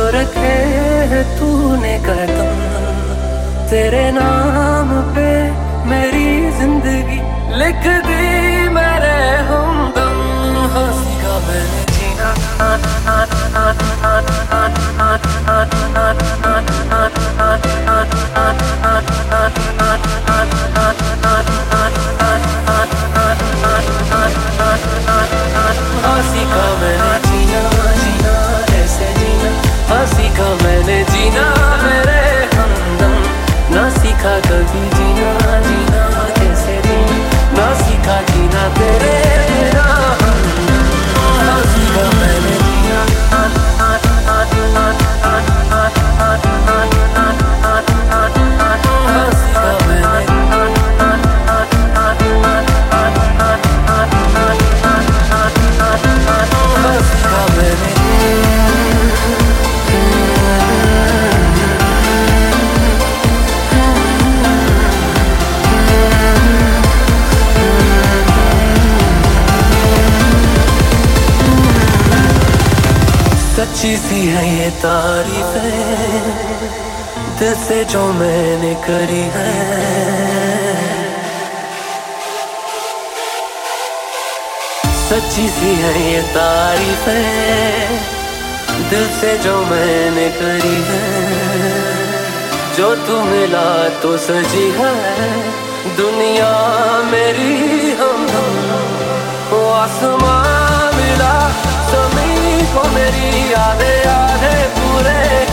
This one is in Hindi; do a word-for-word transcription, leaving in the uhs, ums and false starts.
रखे है तूने कदम, तेरे नाम पे मेरी जिंदगी लिख दी मेरे हमदम। हाँ सीखा मैंने जीना, हाँ सीखा मैंने जीना, जीना ऐसे जीना। हाँ सीखा मैंने जीना मेरे हमदम, ना सीखा कभी जीना, जीना कैसे जीना, ना सीखा जीना तेरे बिना हमदम। हाँ सीखा मैंने जीना, हाँ सीखा मैंने। सच्ची सी है ये तारीफें दिल से जो मैंने करी है, सच्ची सी है ये तारीफें दिल से जो मैंने करी है। जो तू मिला तो सजी है दुनिया मेरी हमदम, वो आसमां मिला जमीन को मेरी यादें यादें पूरे